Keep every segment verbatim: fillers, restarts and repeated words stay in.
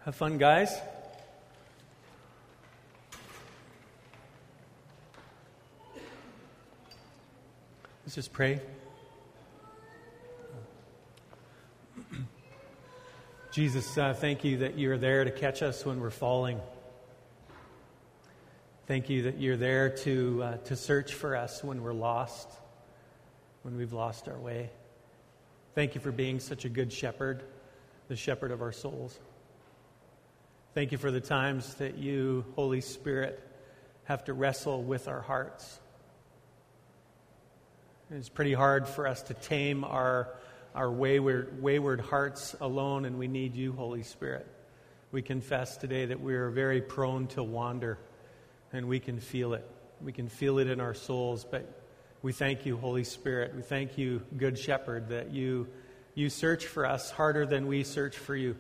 Have fun, guys. Let's just pray. Jesus, uh, thank you that you're there to catch us when we're falling. Thank you that you're there to uh, to search for us when we're lost, when we've lost our way. Thank you for being such a good shepherd, the shepherd of our souls. Thank you for the times that you, Holy Spirit, have to wrestle with our hearts. It's pretty hard for us to tame our our wayward, wayward hearts alone, and we need you, Holy Spirit. We confess today that we are very prone to wander, and we can feel it. We can feel it in our souls, but we thank you, Holy Spirit. We thank you, Good Shepherd, that you you search for us harder than we search for you.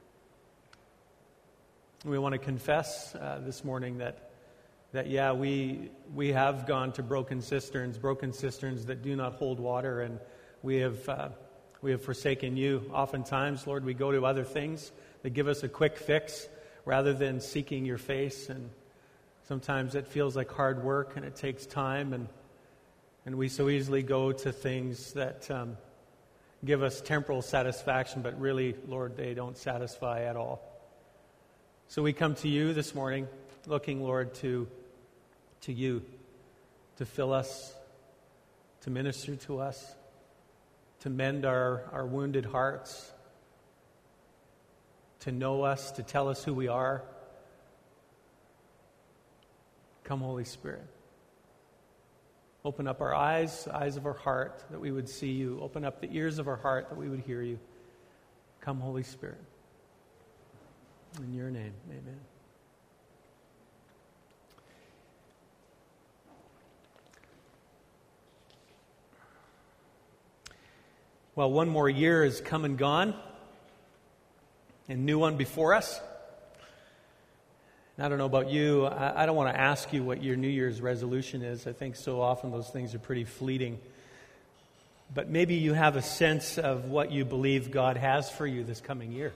We want to confess uh, this morning that, that yeah, we we have gone to broken cisterns, broken cisterns that do not hold water, and we have uh, we have forsaken you. Oftentimes, Lord, we go to other things that give us a quick fix rather than seeking your face, and sometimes it feels like hard work and it takes time, and and we so easily go to things that um, give us temporal satisfaction, but really, Lord, they don't satisfy at all. So we come to you this morning, looking, Lord, to, to you, to fill us, to minister to us, to mend our, our wounded hearts, to know us, to tell us who we are. Come, Holy Spirit. Open up our eyes, eyes of our heart, that we would see you. Open up the ears of our heart, that we would hear you. Come, Holy Spirit. In your name, amen. Well, one more year has come and gone, and a new one before us. And I don't know about you, I, I don't want to ask you what your New Year's resolution is. I think so often those things are pretty fleeting. But maybe you have a sense of what you believe God has for you this coming year.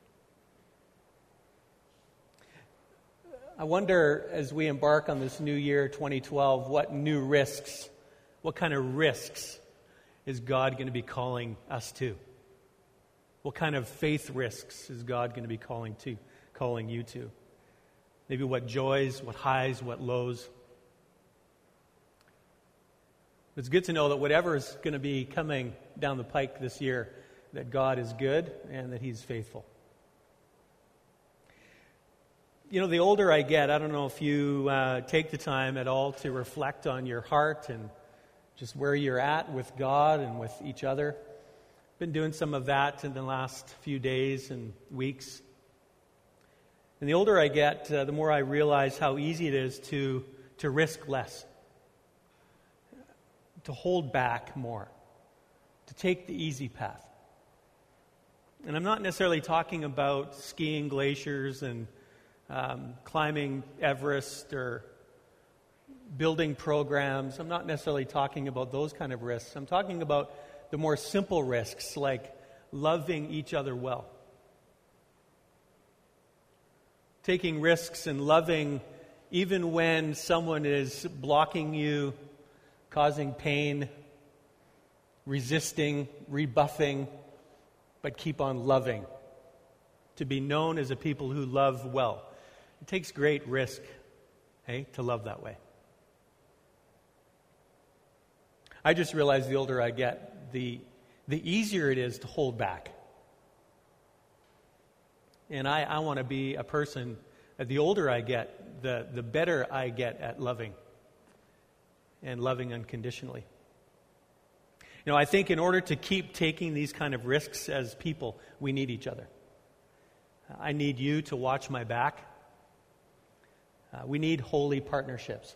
I wonder, as we embark on this new year, twenty twelve, what new risks, what kind of risks is God going to be calling us to? What kind of faith risks is God going to be calling to, calling you to? Maybe what joys, what highs, what lows. It's good to know that whatever is going to be coming down the pike this year, that God is good and that He's faithful. You know, the older I get, I don't know if you uh, take the time at all to reflect on your heart and just where you're at with God and with each other. Been doing some of that in the last few days and weeks. And the older I get, uh, the more I realize how easy it is to to risk less, to hold back more, to take the easy path. And I'm not necessarily talking about skiing glaciers and Um, climbing Everest or building programs. I'm not necessarily talking about those kind of risks. I'm talking about the more simple risks, like loving each other well. Taking risks and loving even when someone is blocking you, causing pain, resisting, rebuffing, but keep on loving. To be known as a people who love well. It takes great risk, hey, to love that way. I just realize the older I get, the the easier it is to hold back. And I, I want to be a person, uh, the older I get, the, the better I get at loving. And loving unconditionally. You know, I think in order to keep taking these kind of risks as people, we need each other. I need you to watch my back. Uh, we need holy partnerships.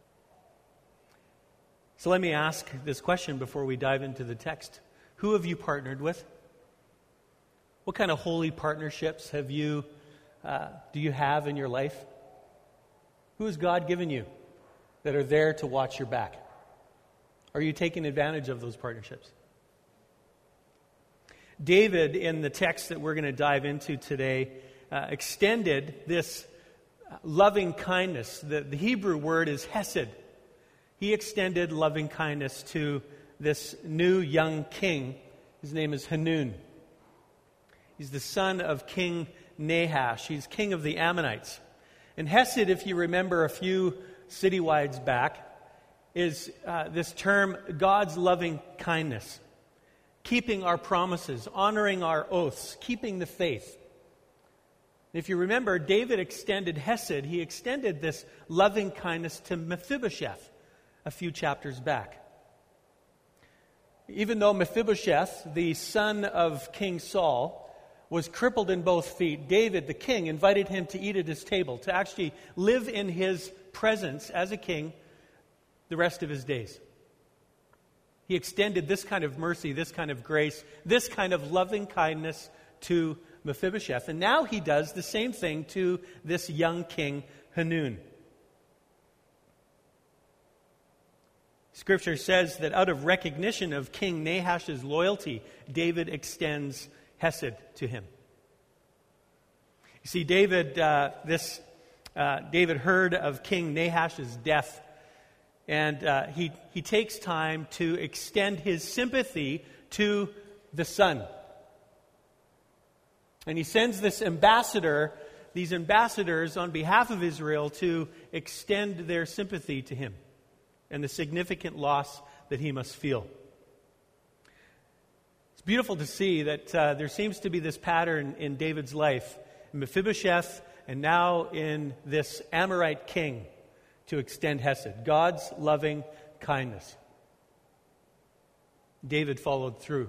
So let me ask this question before we dive into the text. Who have you partnered with? What kind of holy partnerships have you, uh, do you have in your life? Who has God given you that are there to watch your back? Are you taking advantage of those partnerships? David, in the text that we're going to dive into today, uh, extended this loving kindness. The, the Hebrew word is hesed. He extended loving kindness to this new young king. His name is Hanun. He's the son of King Nahash. He's king of the Ammonites. And hesed, if you remember a few citywides back, is uh, this term, God's loving kindness. Keeping our promises, honoring our oaths, keeping the faith. If you remember, David extended hesed. He extended this loving kindness to Mephibosheth a few chapters back. Even though Mephibosheth, the son of King Saul, was crippled in both feet, David, the king, invited him to eat at his table, to actually live in his presence as a king the rest of his days. He extended this kind of mercy, this kind of grace, this kind of loving kindness to Mephibosheth. And now he does the same thing to this young king, Hanun. Scripture says that out of recognition of King Nahash's loyalty, David extends hesed to him. You see, David, uh, this uh, David heard of King Nahash's death, and uh, he he takes time to extend his sympathy to the son. And he sends this ambassador, these ambassadors on behalf of Israel to extend their sympathy to him and the significant loss that he must feel. It's beautiful to see that uh, there seems to be this pattern in David's life, in Mephibosheth, and now in this Amorite king, to extend hesed, God's loving kindness. David followed through.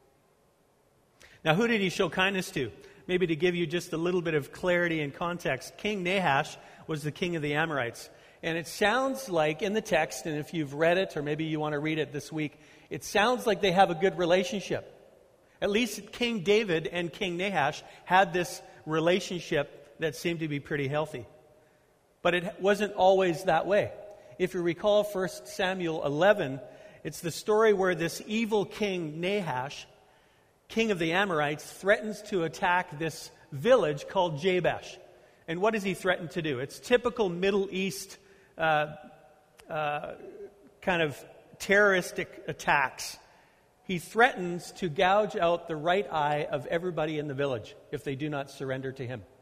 Now, who did he show kindness to? Maybe to give you just a little bit of clarity and context, King Nahash was the king of the Amorites. And it sounds like in the text, and if you've read it, or maybe you want to read it this week, it sounds like they have a good relationship. At least King David and King Nahash had this relationship that seemed to be pretty healthy. But it wasn't always that way. If you recall First Samuel eleven, it's the story where this evil king Nahash, king of the Amorites, threatens to attack this village called Jabesh. And what does he threaten to do? It's typical Middle East uh, uh, kind of terroristic attacks. He threatens to gouge out the right eye of everybody in the village if they do not surrender to him.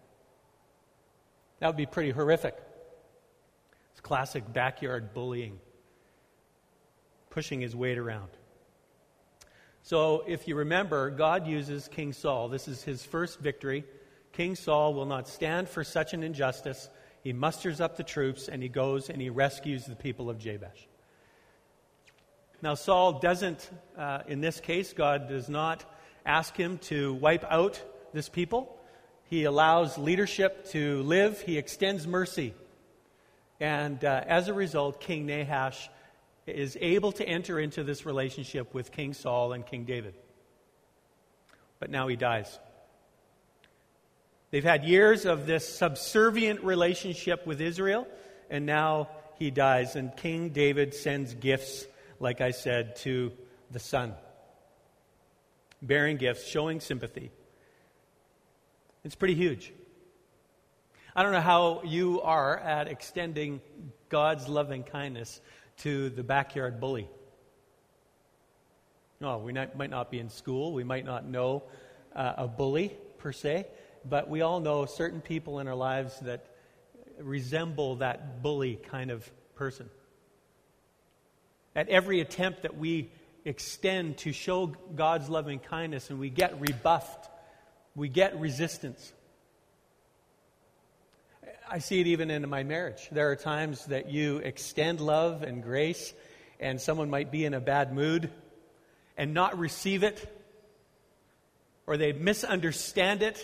That would be pretty horrific. It's classic backyard bullying, pushing his weight around. So if you remember, God uses King Saul. This is his first victory. King Saul will not stand for such an injustice. He musters up the troops and he goes and he rescues the people of Jabesh. Now Saul doesn't, uh, in this case, God does not ask him to wipe out this people. He allows leadership to live. He extends mercy. And uh, as a result, King Nahash is able to enter into this relationship with King Saul and King David. But now he dies. They've had years of this subservient relationship with Israel, and now he dies. And King David sends gifts, like I said, to the son. Bearing gifts, showing sympathy. It's pretty huge. I don't know how you are at extending God's loving kindness to the backyard bully. No, we not, might not be in school. We might not know uh, a bully per se, but we all know certain people in our lives that resemble that bully kind of person. At every attempt that we extend to show God's loving kindness and we get rebuffed, we get resistance. I see it even in my marriage. There are times that you extend love and grace, and someone might be in a bad mood and not receive it, or they misunderstand it,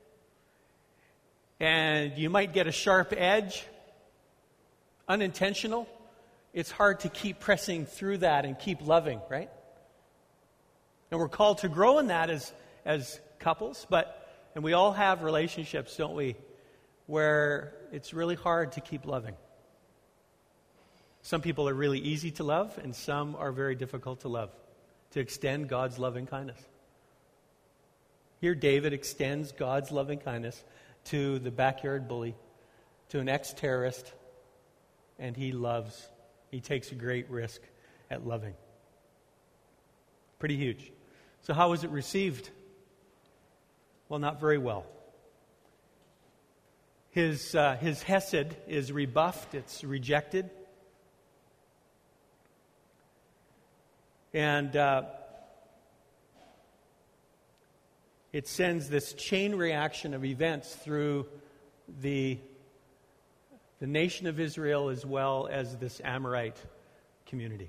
and you might get a sharp edge, unintentional. It's hard to keep pressing through that and keep loving, right? And we're called to grow in that as, as couples, but, and we all have relationships, don't we, where it's really hard to keep loving. Some people are really easy to love, and some are very difficult to love, to extend God's loving kindness. Here David extends God's loving kindness to the backyard bully, to an ex-terrorist, and he loves. He takes a great risk at loving. Pretty huge. So how was it received? Well, not very well. His, uh, his hesed is rebuffed. It's rejected. And uh, it sends this chain reaction of events through the, the nation of Israel as well as this Amorite community.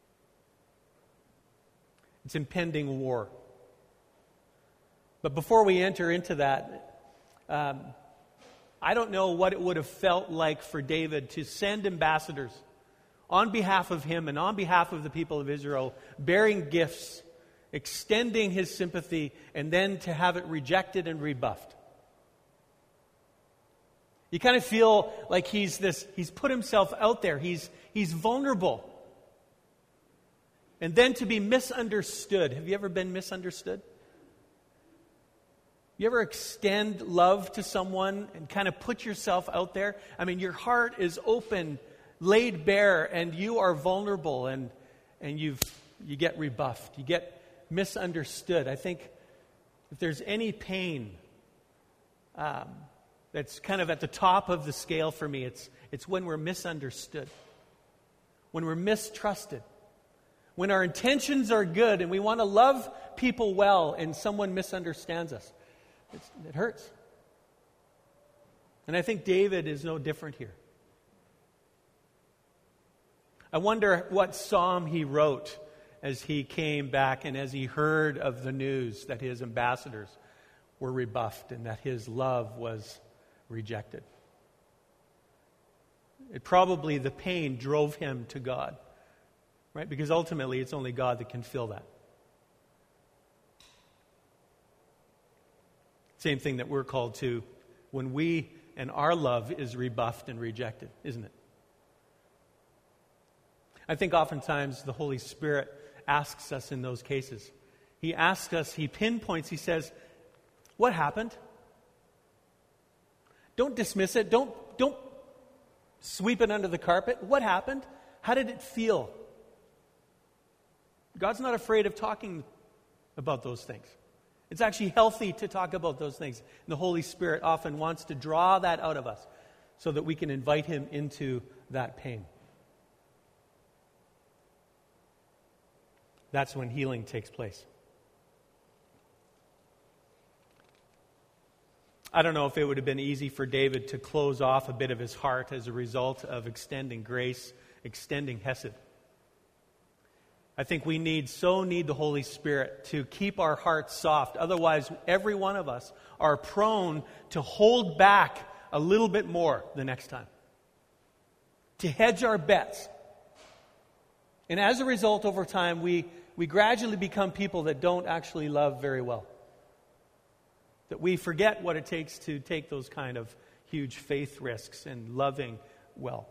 It's impending war. But before we enter into that, um, I don't know what it would have felt like for David to send ambassadors on behalf of him and on behalf of the people of Israel, bearing gifts, extending his sympathy, and then to have it rejected and rebuffed. You kind of feel like he's this, he's put himself out there. He's, he's vulnerable. And then to be misunderstood. Have you ever been misunderstood? You ever extend love to someone and kind of put yourself out there? I mean, your heart is open, laid bare, and you are vulnerable, and and you've you get rebuffed. You get misunderstood. I think if there's any pain um, that's kind of at the top of the scale for me, it's it's when we're misunderstood, when we're mistrusted, when our intentions are good and we want to love people well, and someone misunderstands us. It's, it hurts. And I think David is no different here. I wonder what psalm he wrote as he came back and as he heard of the news that his ambassadors were rebuffed and that his love was rejected. It probably, the pain drove him to God, right? Because ultimately it's only God that can fill that. Same thing that we're called to when we and our love is rebuffed and rejected, isn't it? I think oftentimes the Holy Spirit asks us in those cases. He asks us, he pinpoints, he says, what happened? Don't dismiss it. Don't, don't sweep it under the carpet. What happened? How did it feel? God's not afraid of talking about those things. It's actually healthy to talk about those things. And the Holy Spirit often wants to draw that out of us so that we can invite Him into that pain. That's when healing takes place. I don't know if it would have been easy for David to close off a bit of his heart as a result of extending grace, extending hesed. I think we need, so need the Holy Spirit to keep our hearts soft. Otherwise, every one of us are prone to hold back a little bit more the next time. To hedge our bets. And as a result, over time, we, we gradually become people that don't actually love very well. That we forget what it takes to take those kind of huge faith risks and loving well.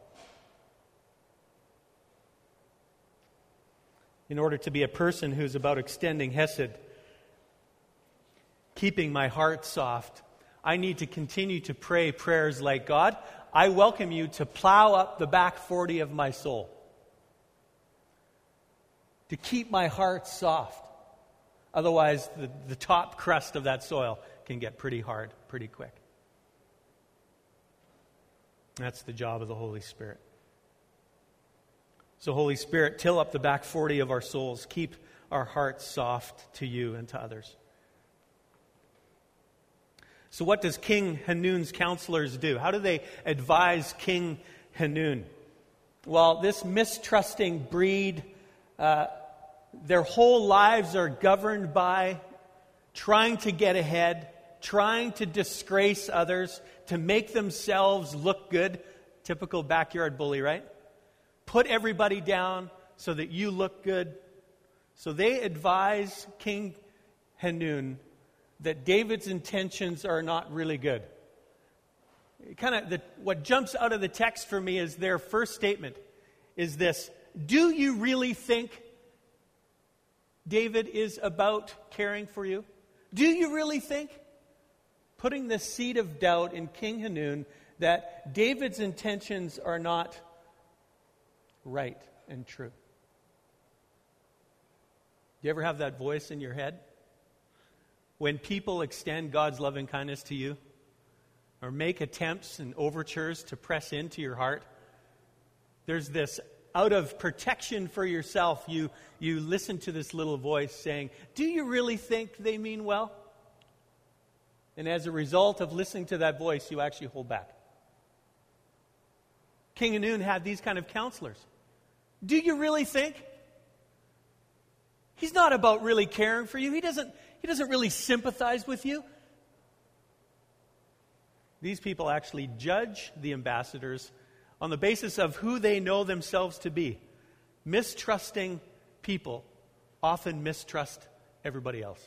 In order to be a person who's about extending hesed, keeping my heart soft, I need to continue to pray prayers like, God, I welcome you to plow up the back forty of my soul. To keep my heart soft. Otherwise, the, the top crust of that soil can get pretty hard pretty quick. That's the job of the Holy Spirit. So, Holy Spirit, till up the back forty of our souls. Keep our hearts soft to you and to others. So what does King Hanun's counselors do? How do they advise King Hanun? Well, this mistrusting breed, uh, their whole lives are governed by trying to get ahead, trying to disgrace others, to make themselves look good. Typical backyard bully, right? Put everybody down so that you look good. So they advise King Hanun that David's intentions are not really good. Kind of the, what jumps out of the text for me is their first statement is this: do you really think David is about caring for you? Do you really think? putting the seed of doubt in King Hanun that David's intentions are not right and true. Do you ever have that voice in your head? When people extend God's loving kindness to you, or make attempts and overtures to press into your heart, there's this, out of protection for yourself, you, you listen to this little voice saying, do you really think they mean well? And as a result of listening to that voice, you actually hold back. King Hanun had these kind of counselors. Do you really think? He's not about really caring for you. He doesn't, he doesn't really sympathize with you. These people actually judge the ambassadors on the basis of who they know themselves to be. Mistrusting people often mistrust everybody else.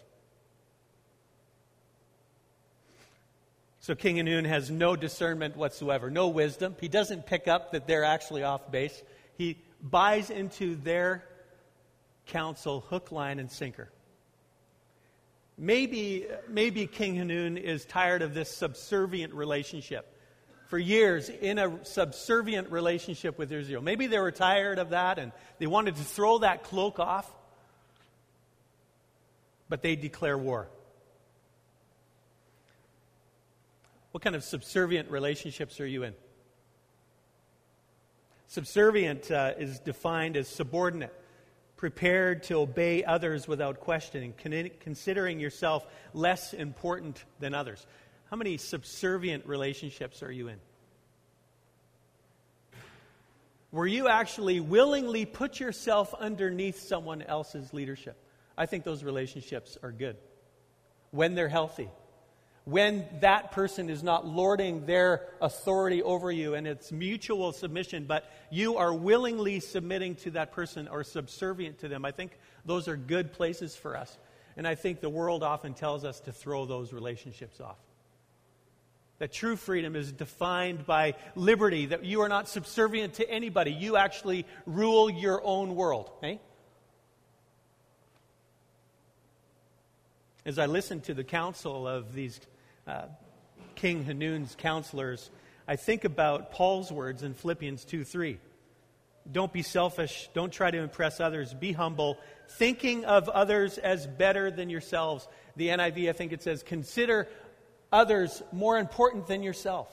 So King Hanun has no discernment whatsoever, no wisdom. He doesn't pick up that they're actually off base. He buys into their counsel, hook, line, and sinker. Maybe, maybe King Hanun is tired of this subservient relationship. For years, in a subservient relationship with Israel. Maybe they were tired of that and they wanted to throw that cloak off. But they declare war. What kind of subservient relationships are you in? Subservient uh, is defined as subordinate, prepared to obey others without questioning, con- considering yourself less important than others. How many subservient relationships are you in? Where you actually willingly put yourself underneath someone else's leadership? I think those relationships are good. When they're healthy. When that person is not lording their authority over you and it's mutual submission, but you are willingly submitting to that person or subservient to them. I think those are good places for us. And I think the world often tells us to throw those relationships off. That true freedom is defined by liberty, that you are not subservient to anybody. You actually rule your own world. Eh? As I listen to the counsel of these uh, King Hanun's counselors, I think about Paul's words in Philippians two three. Don't be selfish. Don't try to impress others. Be humble, thinking of others as better than yourselves. The N I V, I think it says, consider others more important than yourself.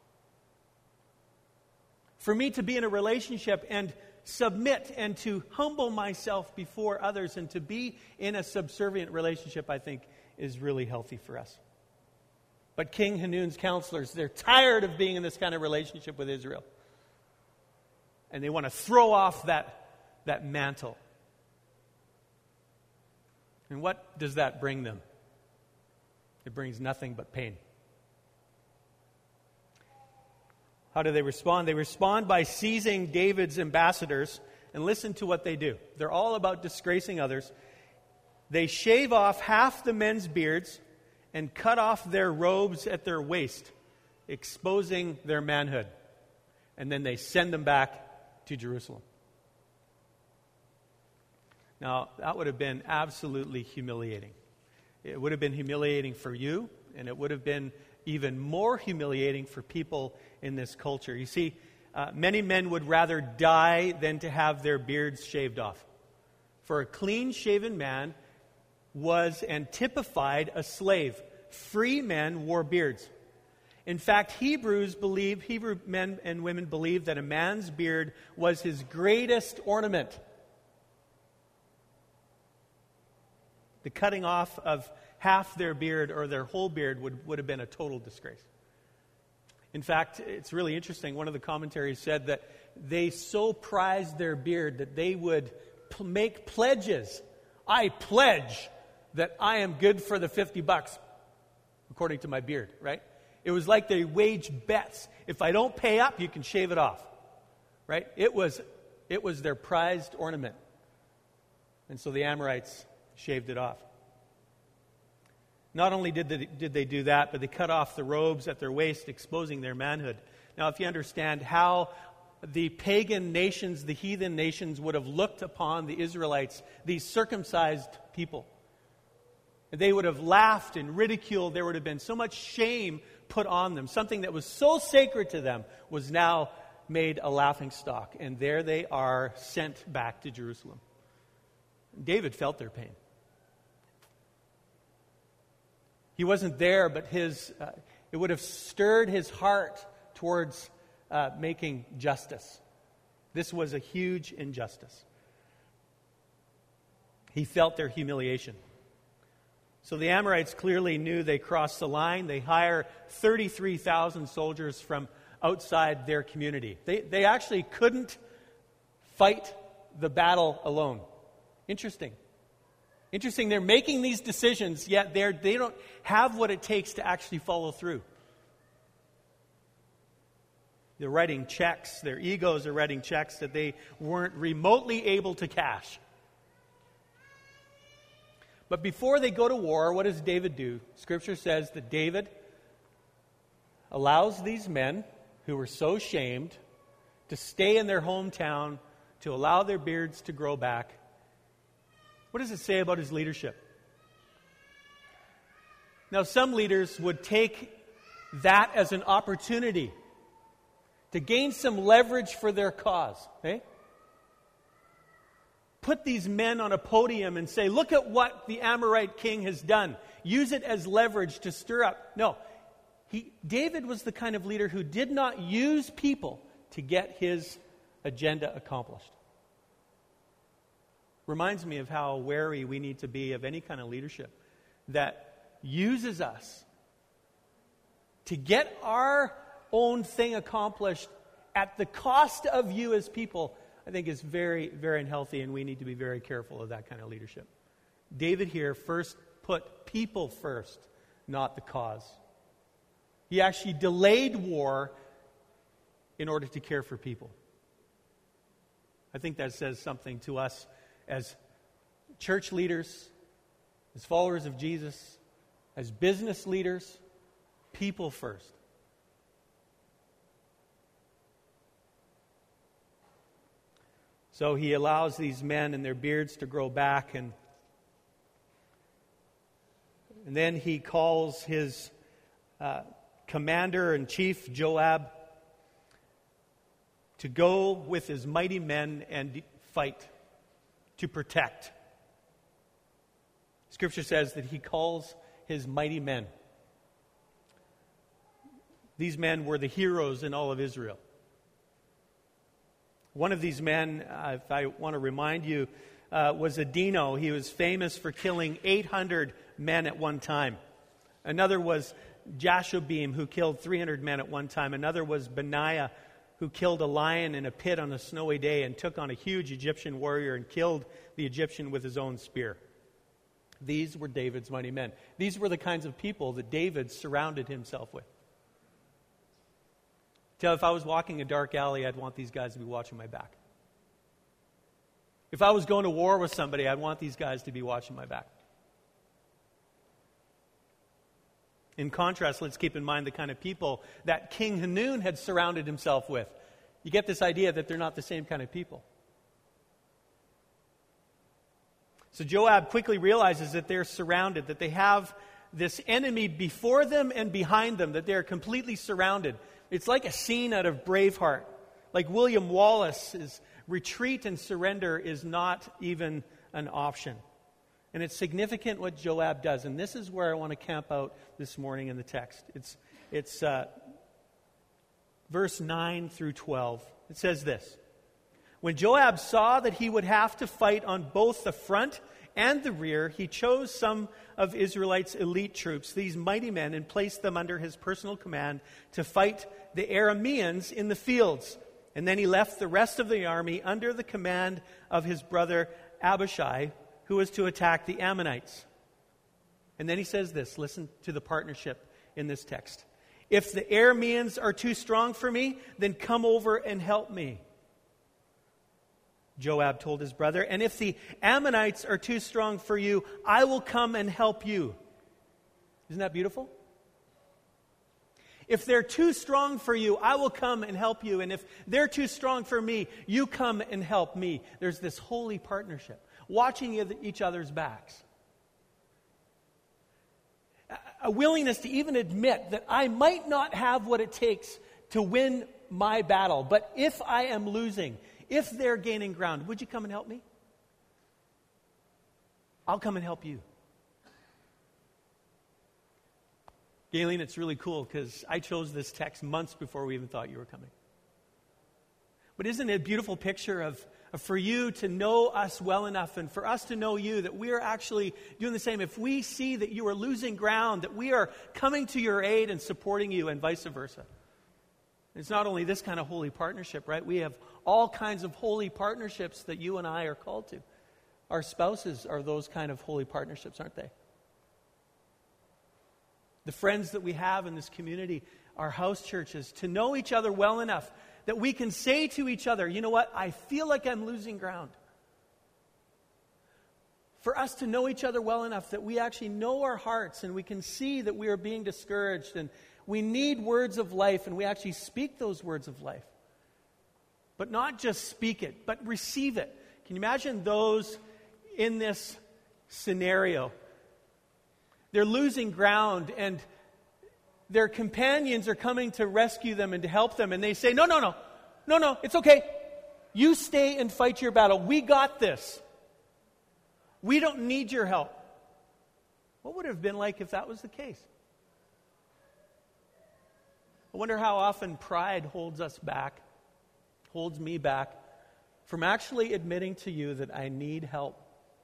For me to be in a relationship and submit and to humble myself before others and to be in a subservient relationship, I think, is really healthy for us. But King Hanun's counselors, they're tired of being in this kind of relationship with Israel. And they want to throw off that, that mantle. And what does that bring them? It brings nothing but pain. How do they respond? They respond by seizing David's ambassadors, and listen to what they do. They're all about disgracing others. They shave off half the men's beards and cut off their robes at their waist, exposing their manhood. And then they send them back to Jerusalem. Now, that would have been absolutely humiliating. It would have been humiliating for you, and it would have been even more humiliating for people in this culture. You see, uh, many men would rather die than to have their beards shaved off. For a clean-shaven man was and typified a slave. Free men wore beards. In fact, Hebrews believe, Hebrew men and women believed that a man's beard was his greatest ornament. The cutting off of half their beard or their whole beard would, would have been a total disgrace. In fact, it's really interesting. One of the commentaries said that they so prized their beard that they would p- make pledges. I pledge that I am good for the fifty bucks, according to my beard, right? It was like they waged bets. If I don't pay up, you can shave it off, right? It was, it was their prized ornament. And so the Amorites shaved it off. Not only did they, did they do that, but they cut off the robes at their waist, exposing their manhood. Now, if you understand how the pagan nations, the heathen nations, would have looked upon the Israelites, these circumcised people, They would have laughed and ridiculed. There would have been so much shame put on them. Something that was so sacred to them was now made a laughingstock. And there they are, sent back to Jerusalem. David felt their pain. He wasn't there, but his uh, it would have stirred his heart towards uh, making justice. This was a huge injustice. He felt their humiliation. So the Amorites clearly knew they crossed the line. They hire thirty-three thousand soldiers from outside their community. They, they actually couldn't fight the battle alone. Interesting. Interesting, they're making these decisions, yet they're, they don't have what it takes to actually follow through. They're writing checks. Their egos are writing checks that they weren't remotely able to cash. But before they go to war, what does David do? Scripture says that David allows these men who were so shamed to stay in their hometown, to allow their beards to grow back. What does it say about his leadership? Now, some leaders would take that as an opportunity to gain some leverage for their cause. Okay? Put these men on a podium and say, look at what the Amorite king has done. Use it as leverage to stir up. No, he, David was the kind of leader who did not use people to get his agenda accomplished. Reminds me of how wary we need to be of any kind of leadership that uses us to get our own thing accomplished at the cost of you as people. I think is very, very unhealthy, and we need to be very careful of that kind of leadership. David here first put people first, not the cause. He actually delayed war in order to care for people. I think that says something to us as church leaders, as followers of Jesus, as business leaders. People first. So he allows these men and their beards to grow back, and, and then he calls his uh, commander-in-chief, Joab, to go with his mighty men and fight, to protect. Scripture says that he calls his mighty men. These men were the heroes in all of Israel. One of these men, uh, if I want to remind you, uh, was Adino. He was famous for killing eight hundred men at one time. Another was Jashobeam, who killed three hundred men at one time. Another was Benaiah, who killed a lion in a pit on a snowy day and took on a huge Egyptian warrior and killed the Egyptian with his own spear. These were David's mighty men. These were the kinds of people that David surrounded himself with. Tell if I was walking a dark alley, I'd want these guys to be watching my back. If I was going to war with somebody, I'd want these guys to be watching my back. In contrast, let's keep in mind the kind of people that King Hanun had surrounded himself with. You get this idea that they're not the same kind of people. So Joab quickly realizes that they're surrounded, that they have this enemy before them and behind them, that they're completely surrounded. It's like a scene out of Braveheart. Like William Wallace's retreat and surrender is not even an option. And it's significant what Joab does. And this is where I want to camp out this morning in the text. It's, it's uh, verse nine through twelve. It says this. When Joab saw that he would have to fight on both the front and the rear, he chose some of Israelites' elite troops, these mighty men, and placed them under his personal command to fight the Arameans in the fields. And then he left the rest of the army under the command of his brother Abishai, who was to attack the Ammonites. And then he says this, listen to the partnership in this text. If the Arameans are too strong for me, then come over and help me. Joab told his brother, and if the Ammonites are too strong for you, I will come and help you. Isn't that beautiful? If they're too strong for you, I will come and help you. And if they're too strong for me, you come and help me. There's this holy partnership, watching each other's backs. a willingness to even admit that I might not have what it takes to win my battle. But if I am losing, if they're gaining ground, would you come and help me? I'll come and help you. Galen, it's really cool because I chose this text months before we even thought you were coming. But isn't it a beautiful picture of, of for you to know us well enough and for us to know you, that we are actually doing the same. If we see that you are losing ground, that we are coming to your aid and supporting you, and vice versa. It's not only this kind of holy partnership, right? We have all kinds of holy partnerships that you and I are called to. Our spouses are those kind of holy partnerships, aren't they? The friends that we have in this community, our house churches, to know each other well enough that we can say to each other, you know what, I feel like I'm losing ground. For us to know each other well enough that we actually know our hearts and we can see that we are being discouraged and we need words of life and we actually speak those words of life. But not just speak it, but receive it. Can you imagine those in this scenario? They're losing ground and their companions are coming to rescue them and to help them. And they say, no, no, no, no, no, it's okay. You stay and fight your battle. We got this. We don't need your help. What would it have been like if that was the case? I wonder how often pride holds us back, holds me back from actually admitting to you that I need help.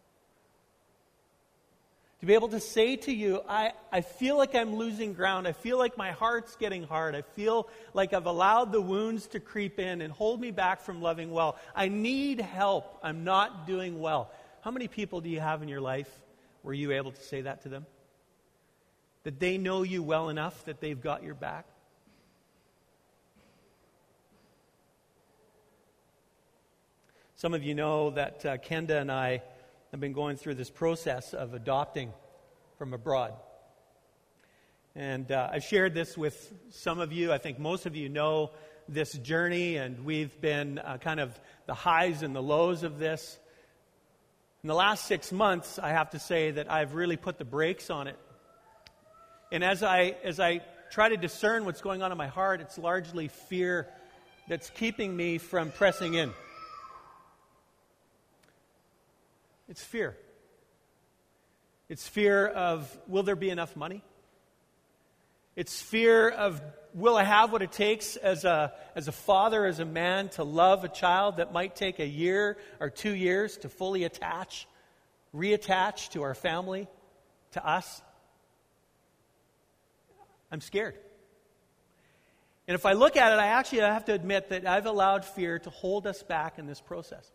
To be able to say to you, I, I feel like I'm losing ground. I feel like my heart's getting hard. I feel like I've allowed the wounds to creep in and hold me back from loving well. I need help. I'm not doing well. How many people do you have in your life were you able to say that to them? That they know you well enough that they've got your back? Some of you know that uh, Kenda and I have been going through this process of adopting from abroad. And uh, I've shared this with some of you. I think most of you know this journey, and we've been uh, kind of the highs and the lows of this. In the last six months, I have to say that I've really put the brakes on it. And as I as I try to discern what's going on in my heart, it's largely fear that's keeping me from pressing in. It's fear. It's fear of, will there be enough money? It's fear of, will I have what it takes as a as a father, as a man, to love a child that might take a year or two years to fully attach, reattach to our family, to us? I'm scared. And if I look at it, I actually have to admit that I've allowed fear to hold us back in this process.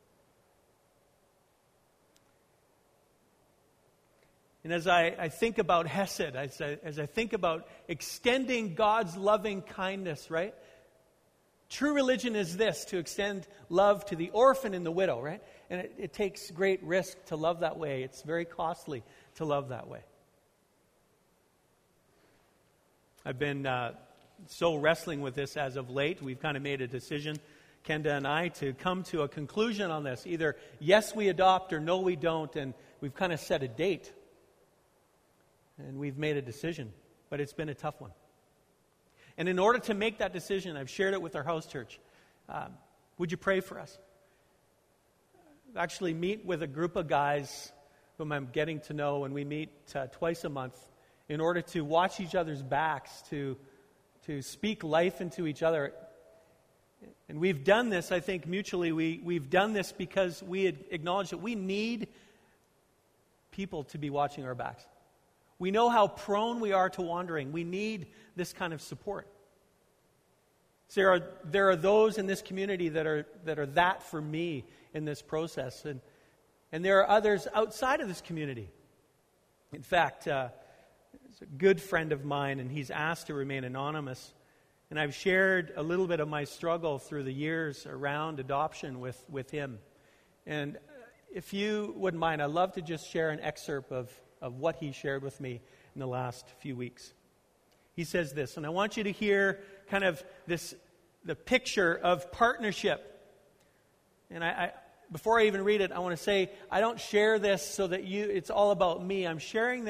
And as I, I think about Hesed, as I, as I think about extending God's loving kindness, right? True religion is this, to extend love to the orphan and the widow, right? And it, it takes great risk to love that way. It's very costly to love that way. I've been uh, so wrestling with this as of late. We've kind of made a decision, Kenda and I, to come to a conclusion on this. Either yes, we adopt, or no, we don't. And we've kind of set a date. And we've made a decision, but it's been a tough one. And in order to make that decision, I've shared it with our house church. Um, would you pray for us? Actually meet with a group of guys whom I'm getting to know, and we meet uh, twice a month in order to watch each other's backs, to, to speak life into each other. And we've done this, I think, mutually. We, we've done this because we had acknowledged that we need people to be watching our backs. We know how prone we are to wandering. We need this kind of support. So there are, there are those in this community that are that are that for me in this process. And, and there are others outside of this community. In fact, uh, it's a good friend of mine, and he's asked to remain anonymous. And I've shared a little bit of my struggle through the years around adoption with, with him. And if you wouldn't mind, I'd love to just share an excerpt of of what he shared with me in the last few weeks. He says this, and I want you to hear kind of this, the picture of partnership. And I, I before I even read it, I want to say, I don't share this so that you, it's all about me. I'm sharing this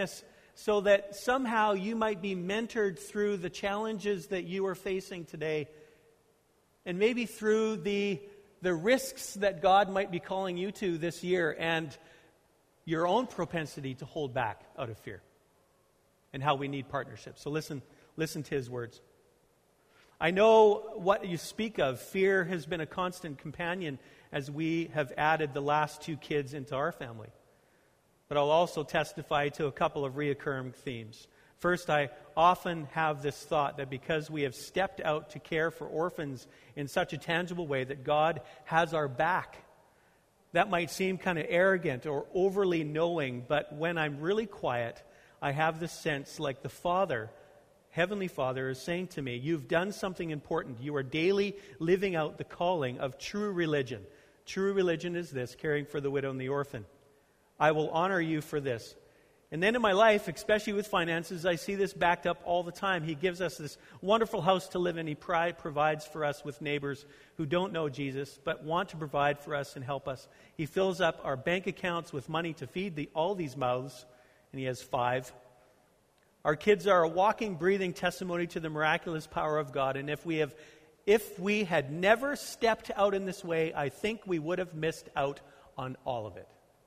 so that somehow you might be mentored through the challenges that you are facing today, and maybe through the, the risks that God might be calling you to this year, and your own propensity to hold back out of fear, and how we need partnership. So listen, listen to his words. I know what you speak of. Fear has been a constant companion as we have added the last two kids into our family. But I'll also testify to a couple of reoccurring themes. First, I often have this thought that because we have stepped out to care for orphans in such a tangible way that God has our back. That might seem kind of arrogant or overly knowing, but when I'm really quiet, I have this sense like the Father, Heavenly Father, is saying to me, you've done something important. You are daily living out the calling of true religion. True religion is this, caring for the widow and the orphan. I will honor you for this. And then in my life, especially with finances, I see this backed up all the time. He gives us this wonderful house to live in. He pri- provides for us with neighbors who don't know Jesus, but want to provide for us and help us. He fills up our bank accounts with money to feed the, all these mouths, and he has five. Our kids are a walking, breathing testimony to the miraculous power of God, and if we have, if we had never stepped out in this way, I think we would have missed out on all of it.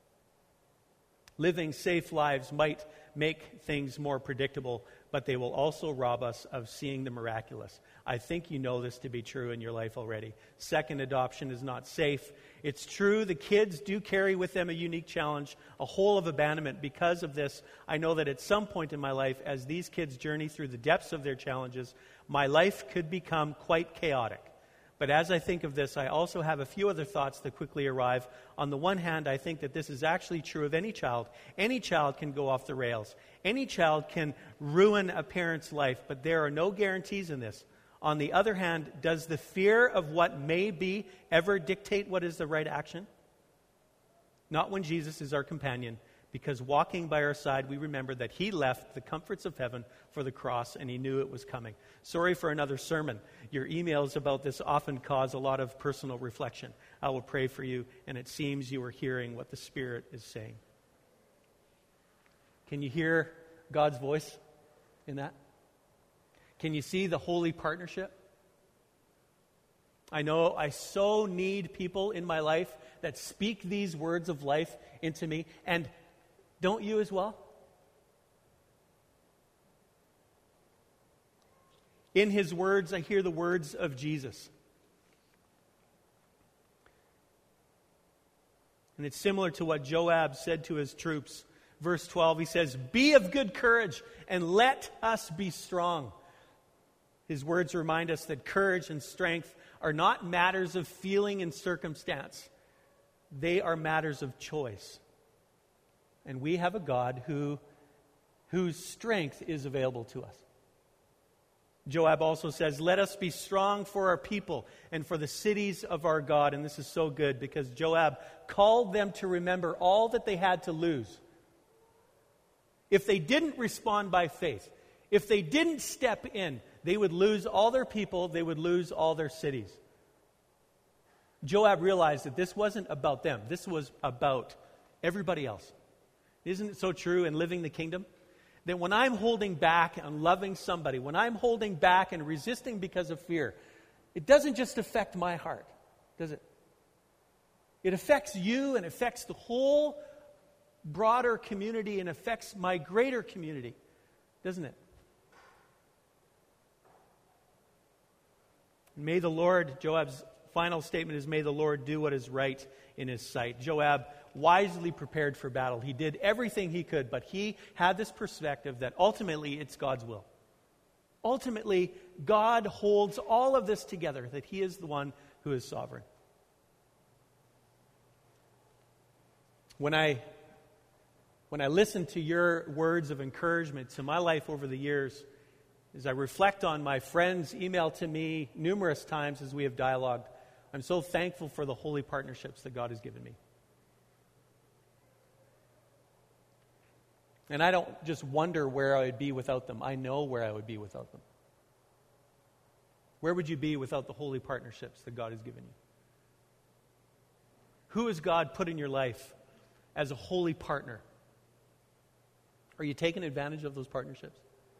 Living safe lives might make things more predictable, but they will also rob us of seeing the miraculous. I think you know this to be true in your life already. Second, adoption is not safe. It's true, the kids do carry with them a unique challenge, a hole of abandonment. Because of this, I know that at some point in my life, as these kids journey through the depths of their challenges, my life could become quite chaotic. But as I think of this, I also have a few other thoughts that quickly arrive. On the one hand, I think that this is actually true of any child. Any child can go off the rails. Any child can ruin a parent's life, but there are no guarantees in this. On the other hand, does the fear of what may be ever dictate what is the right action? Not when Jesus is our companion, because walking by our side, we remember that he left the comforts of heaven for the cross, and he knew it was coming. Sorry for another sermon. Your emails about this often cause a lot of personal reflection. I will pray for you, and it seems you are hearing what the Spirit is saying. Can you hear God's voice in that? Can you see the holy partnership? I know I so need people in my life that speak these words of life into me, and don't you as well? In his words, I hear the words of Jesus. And it's similar to what Joab said to his troops. Verse twelve, he says, "Be of good courage and let us be strong." His words remind us that courage and strength are not matters of feeling and circumstance. They are matters of choice. And we have a God who, whose strength is available to us. Joab also says, "Let us be strong for our people and for the cities of our God." And this is so good because Joab called them to remember all that they had to lose. If they didn't respond by faith, if they didn't step in, they would lose all their people, they would lose all their cities. Joab realized that this wasn't about them. This was about everybody else. Isn't it so true in living the kingdom? That when I'm holding back and loving somebody, when I'm holding back and resisting because of fear, it doesn't just affect my heart, does it? It affects you and affects the whole broader community and affects my greater community, doesn't it? May the Lord, Joab's final statement is, may the Lord do what is right in his sight. Joab wisely prepared for battle. He did everything he could, but he had this perspective that ultimately it's God's will. Ultimately, God holds all of this together, that he is the one who is sovereign. When I, when I listen to your words of encouragement to my life over the years, as I reflect on my friends' email to me numerous times as we have dialogued, I'm so thankful for the holy partnerships that God has given me. And I don't just wonder where I would be without them. I know where I would be without them. Where would you be without the holy partnerships that God has given you? Who has God put in your life as a holy partner? Are you taking advantage of those partnerships?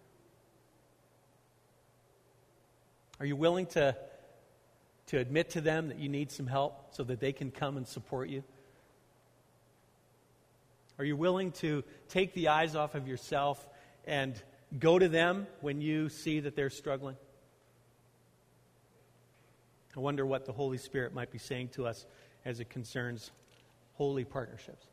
Are you willing to, to admit to them that you need some help so that they can come and support you? Are you willing to take the eyes off of yourself and go to them when you see that they're struggling? I wonder what the Holy Spirit might be saying to us as it concerns holy partnerships.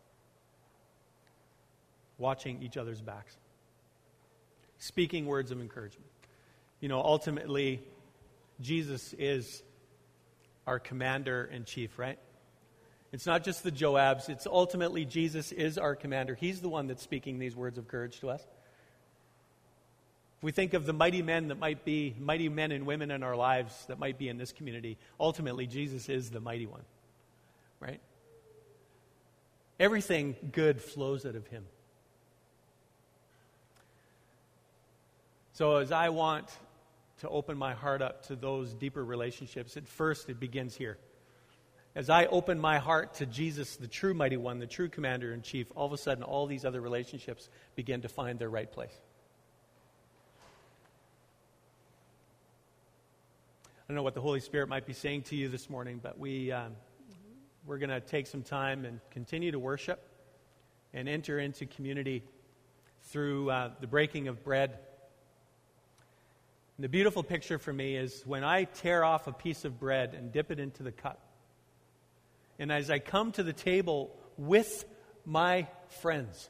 Watching each other's backs. Speaking words of encouragement. You know, ultimately, Jesus is our commander-in-chief, right? It's not just the Joabs. It's ultimately Jesus is our commander. He's the one that's speaking these words of courage to us. If we think of the mighty men that might be, mighty men and women in our lives that might be in this community, ultimately Jesus is the mighty one, right? Everything good flows out of him. So as I want to open my heart up to those deeper relationships, at first it begins here. As I open my heart to Jesus, the true mighty one, the true commander-in-chief, all of a sudden all these other relationships begin to find their right place. I don't know what the Holy Spirit might be saying to you this morning, but we, um, we're going to take some time and continue to worship and enter into community through uh, the breaking of bread. And the beautiful picture for me is when I tear off a piece of bread and dip it into the cup. And as I come to the table with my friends,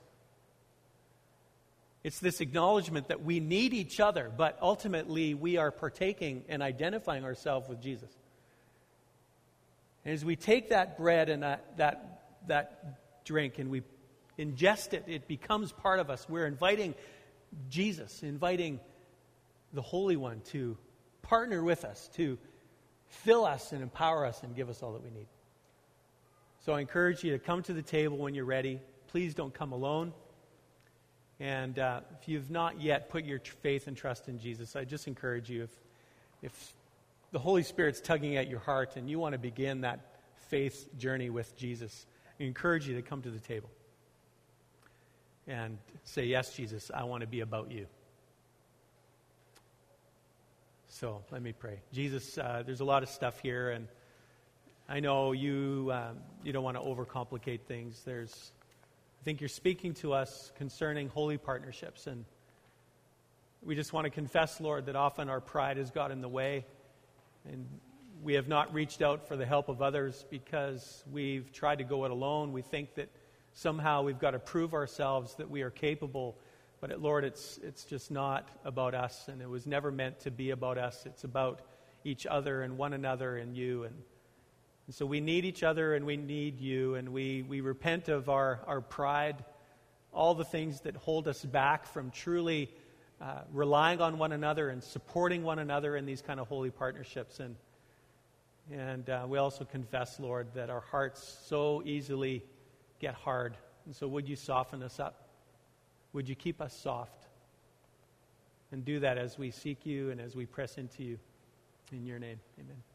it's this acknowledgement that we need each other, but ultimately we are partaking and identifying ourselves with Jesus. And as we take that bread and that, that, that drink and we ingest it, it becomes part of us. We're inviting Jesus, inviting the Holy One to partner with us, to fill us and empower us and give us all that we need. So I encourage you to come to the table when you're ready. Please don't come alone. And uh, if you've not yet put your tr- faith and trust in Jesus, I just encourage you, if, if the Holy Spirit's tugging at your heart and you want to begin that faith journey with Jesus, I encourage you to come to the table and say, yes, Jesus, I want to be about you. So let me pray. Jesus, uh, there's a lot of stuff here, and I know you um, you don't want to overcomplicate things. There's, I think you're speaking to us concerning holy partnerships, and we just want to confess, Lord, that often our pride has got in the way, and we have not reached out for the help of others because we've tried to go it alone. We think that somehow we've got to prove ourselves that we are capable. But, Lord, it's it's just not about us, and it was never meant to be about us. It's about each other and one another and you. And, and so we need each other and we need you, and we, we repent of our, our pride, all the things that hold us back from truly uh, relying on one another and supporting one another in these kind of holy partnerships. And, and uh, we also confess, Lord, that our hearts so easily get hard. And so would you soften us up? Would you keep us soft? And do that as we seek you and as we press into you. In your name, amen.